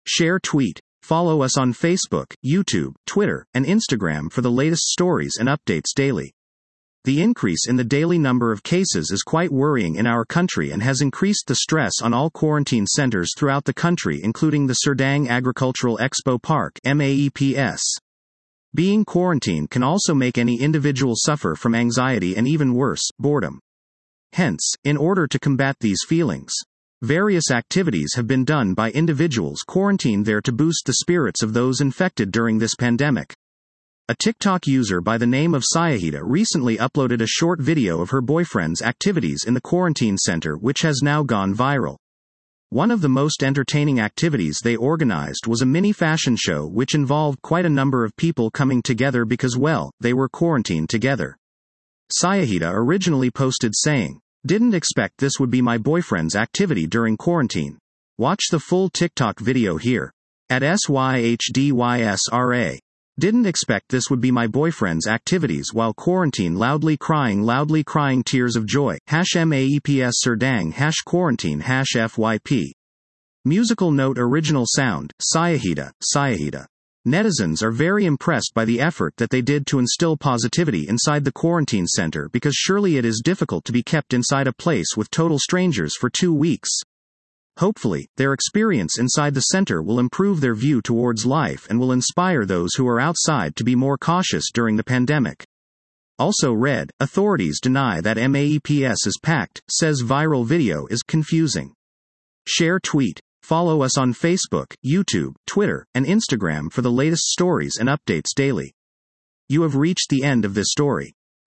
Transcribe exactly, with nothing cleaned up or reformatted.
Share tweet. Follow us on Facebook, YouTube, Twitter, and Instagram for the latest stories and updates daily. The increase in the daily number of cases is quite worrying in our country and has increased the stress on all quarantine centers throughout the country, including the Serdang Agricultural Expo Park (M A E P S). Being quarantined can also make any individual suffer from anxiety and, even worse, boredom. Hence, in order to combat these feelings, various activities have been done by individuals quarantined there to boost the spirits of those infected during this pandemic. A TikTok user by the name of Sayahida recently uploaded a short video of her boyfriend's activities in the quarantine center, which has now gone viral. One of the most entertaining activities they organized was a mini fashion show which involved quite a number of people coming together because, well, they were quarantined together. Sayahida originally posted saying, "Didn't expect this would be my boyfriend's activity during quarantine. Watch the full TikTok video here. At S Y H D Y S R A. Didn't expect this would be my boyfriend's activities while quarantine, loudly crying loudly crying tears of joy. Hash M A E P S Serdang hash quarantine hash F Y P. Musical note original sound, Sayahida, Sayahida. Netizens are very impressed by the effort that they did to instill positivity inside the quarantine center, because surely it is difficult to be kept inside a place with total strangers for two weeks. Hopefully, their experience inside the center will improve their view towards life and will inspire those who are outside to be more cautious during the pandemic." Also read, authorities deny that M A E P S is packed, says viral video is confusing. Share tweet. Follow us on Facebook, YouTube, Twitter, and Instagram for the latest stories and updates daily. You have reached the end of this story.